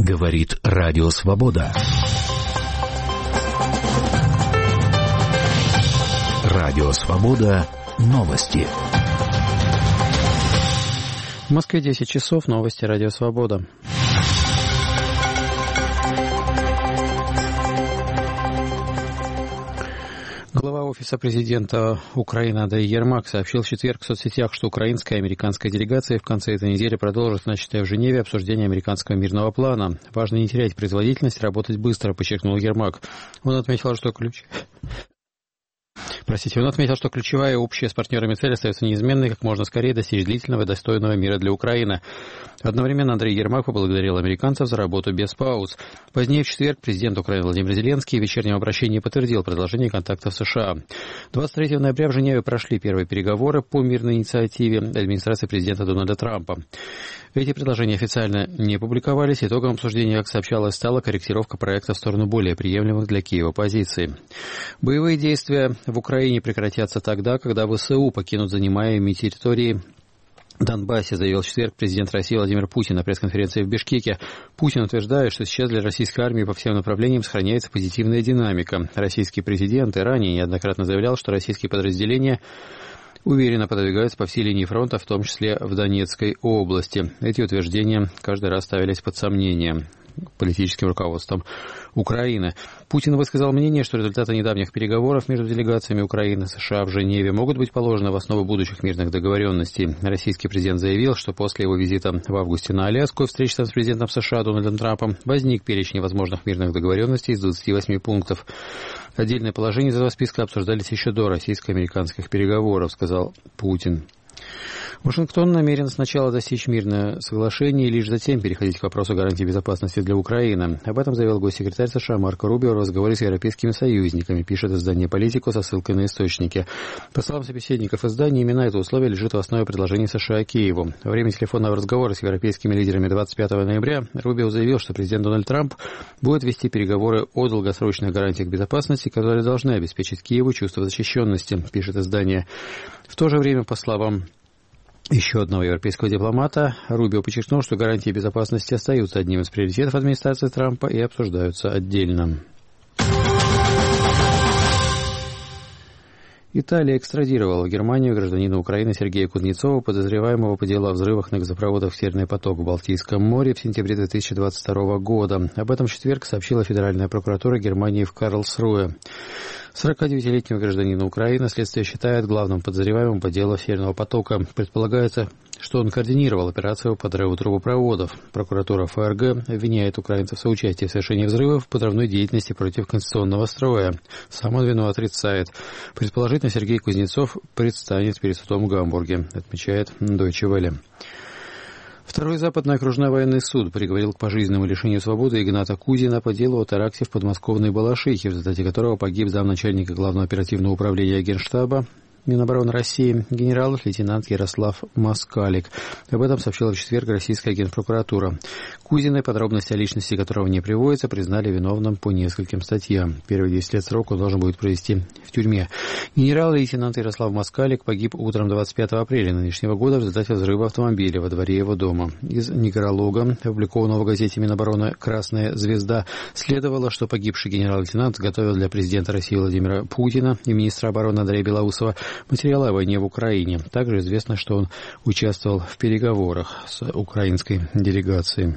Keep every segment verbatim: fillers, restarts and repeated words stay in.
Говорит Радио Свобода. Радио Свобода. Новости. В Москве десять часов. Новости Радио Свобода. Глава Офиса президента Украины Андрей Ермак сообщил в четверг в соцсетях, что украинская и американская делегации в конце этой недели продолжат начатое в Женеве обсуждение американского мирного плана. Важно не терять производительность, работать быстро, подчеркнул Ермак. Он отметил, что ключ... Простите, он отметил, что ключевая общая с партнерами цель остается неизменной, как можно скорее достичь длительного и достойного мира для Украины. Одновременно Андрей Ермак поблагодарил американцев за работу без пауз. Позднее в четверг президент Украины Владимир Зеленский в вечернем обращении подтвердил продолжение контактов с США. двадцать третьего ноября в Женеве прошли первые переговоры по мирной инициативе администрации президента Дональда Трампа. Эти предложения официально не публиковались. Итогом обсуждения, как сообщалось, стала корректировка проекта в сторону более приемлемых для Киева позиций. Боевые действия в Украине прекратятся тогда, когда ВСУ покинут занимаемые территории Донбассе, заявил в четверг президент России Владимир Путин на пресс-конференции в Бишкеке. Путин утверждает, что сейчас для российской армии по всем направлениям сохраняется позитивная динамика. Российский президент и ранее неоднократно заявлял, что российские подразделения уверенно продвигаются по всей линии фронта, в том числе в Донецкой области. Эти утверждения каждый раз ставились под сомнение политическим руководством Украины. Путин высказал мнение, что результаты недавних переговоров между делегациями Украины и США в Женеве могут быть положены в основу будущих мирных договоренностей. Российский президент заявил, что после его визита в августе на Аляску и встречи с президентом США Дональдом Трампом возник перечень возможных мирных договоренностей из двадцати восьми пунктов. Отдельные положения из этого списка обсуждались еще до российско-американских переговоров, сказал Путин. Вашингтон намерен сначала достичь мирного соглашения и лишь затем переходить к вопросу гарантии безопасности для Украины. Об этом заявил госсекретарь США Марко Рубио в разговоре с европейскими союзниками, пишет издание «Политико» со ссылкой на источники. По словам собеседников издания, именно это условие лежит в основе предложения США Киеву. Во время телефонного разговора с европейскими лидерами двадцать пятого ноября Рубио заявил, что президент Дональд Трамп будет вести переговоры о долгосрочных гарантиях безопасности, которые должны обеспечить Киеву чувство защищенности, пишет издание. В то же время, по словам еще одного европейского дипломата, Рубио подчеркнул, что гарантии безопасности остаются одним из приоритетов администрации Трампа и обсуждаются отдельно. Италия экстрадировала в Германию гражданина Украины Сергея Кузнецова, подозреваемого по делу о взрывах на газопроводах «Северный поток» в Балтийском море в сентябре две тысячи двадцать второго года. Об этом в четверг сообщила Федеральная прокуратура Германии в Карлсруэ. сорокадевятилетнего гражданина Украины следствие считает главным подозреваемым по делу «Северного потока». Предполагается, что он координировал операцию по подрыву трубопроводов. Прокуратура ФРГ обвиняет украинцев в соучастии в совершении взрывов в подрывной деятельности против конституционного строя. Сам он вину отрицает. Предположительно, Сергей Кузнецов предстанет перед судом в Гамбурге, отмечает Deutsche Welle. Второй западный окружной военный суд приговорил к пожизненному лишению свободы Игната Кузина по делу о теракте в подмосковной Балашихе, в результате которого погиб замначальника Главного оперативного управления Генштаба Минобороны России генерал-лейтенант Ярослав Москалик. Об этом сообщила в четверг российская генпрокуратура. Кузина, подробности о личности которого не приводятся, признали виновным по нескольким статьям. Первые десять лет срока он должен будет провести в тюрьме. Генерал-лейтенант Ярослав Москалик погиб утром двадцать пятого апреля нынешнего года в результате взрыва автомобиля во дворе его дома. Из некролога, опубликованного в газете Минобороны «Красная звезда», следовало, что погибший генерал-лейтенант готовил для президента России Владимира Путина и министра обороны Андрея Белоусова материалы о войне в Украине. Также известно, что он участвовал в переговорах с украинской делегацией.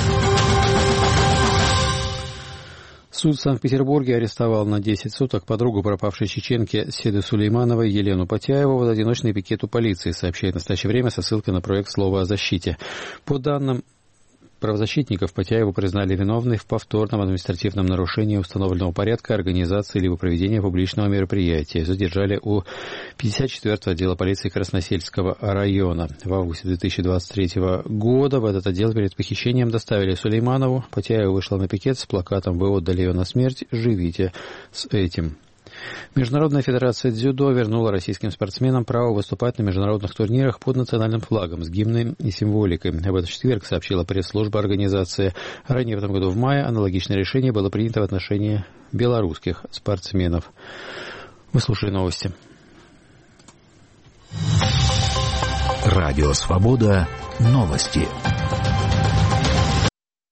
Суд в Санкт-Петербурге арестовал на десять суток подругу пропавшей чеченки Седы Сулеймановой Елену Потяеву в одиночный пикет у полиции, сообщает в настоящее время со ссылкой на проект «Слово о защите». По данным правозащитников, Потяеву признали виновной в повторном административном нарушении установленного порядка организации либо проведения публичного мероприятия. Задержали у пятьдесят четвёртого отдела полиции Красносельского района. В августе две тысячи двадцать третьего года в этот отдел перед похищением доставили Сулейманову. Потяева вышла на пикет с плакатом «Вы отдали ее на смерть, живите с этим». Международная федерация дзюдо вернула российским спортсменам право выступать на международных турнирах под национальным флагом с гимном и символикой. Об этом в четверг сообщила пресс-служба организации. Ранее в этом году в мае аналогичное решение было принято в отношении белорусских спортсменов. Вы слушали новости. Радио Свобода. Новости.